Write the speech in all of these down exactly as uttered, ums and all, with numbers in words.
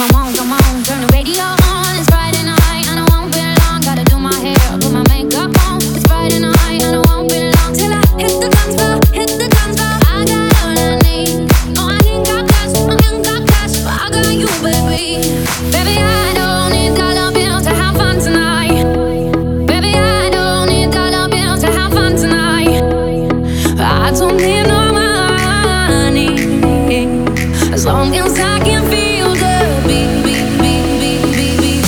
Come on, come on, turn the radio on. It's Friday night and I won't be long. Gotta do my hair, put my makeup on. It's Friday night and I won't be long till I hit the dance floor, hit the dance floor. I got all I need. No, I ain't got cash, I ain't got cash, but I got you, baby. Baby, I don't need dollar bills to have fun tonight. Baby, I don't need dollar bills to have fun tonight. I don't need no money as long as I can feel the beat, beat, beat, beat, beat, beat.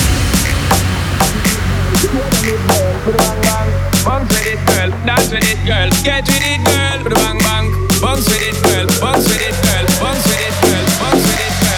Bounce with it, girl, dance with it, girl, get with it, girl, with a bang bang. Bounce with it, girl, bounce with it, girl, bounce with it, girl, bounce with it, girl.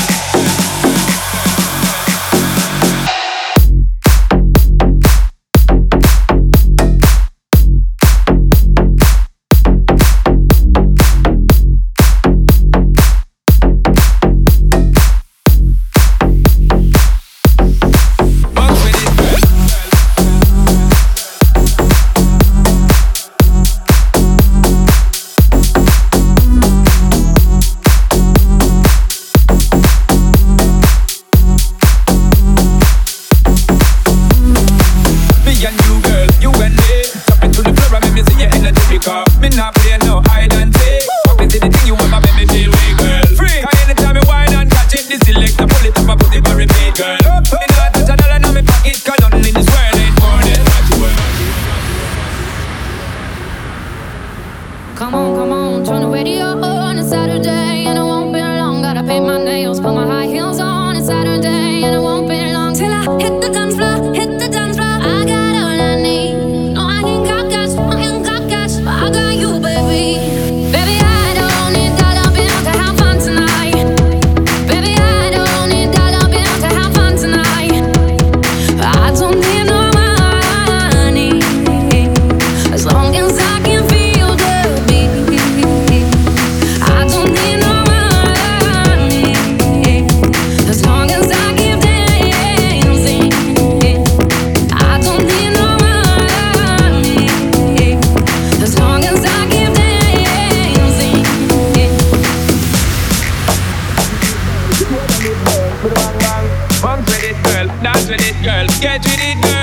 Me not play no hide and seek. Fuck me to the thing you want, my baby feel way, girl. Free. Cause anytime me wine and catch it, this select, I pull it up, I put it on repeat, girl. Me not touch a dollar in my pocket, cause nothing in this world ain't more than what you want. Come on, come on, turn the radio on. It's Saturday and I won't be long. Gotta paint my nails, put my high heels on. It's Saturday and I won't be long till I hit the dance floor, hit the dance floor. I got all I need. No, I ain't got cash, I ain't got cash, but I got you, baby. Baby, I don't need dollar bills to have fun tonight. Baby, I don't need dollar bills to have fun tonight. I don't need no money as long as I can feel the beat. I don't need no money as long as I keep dancing. I don't need no money as long as I keep dancing. Bounce with it, girl, dance with it, girl, get with it, girl.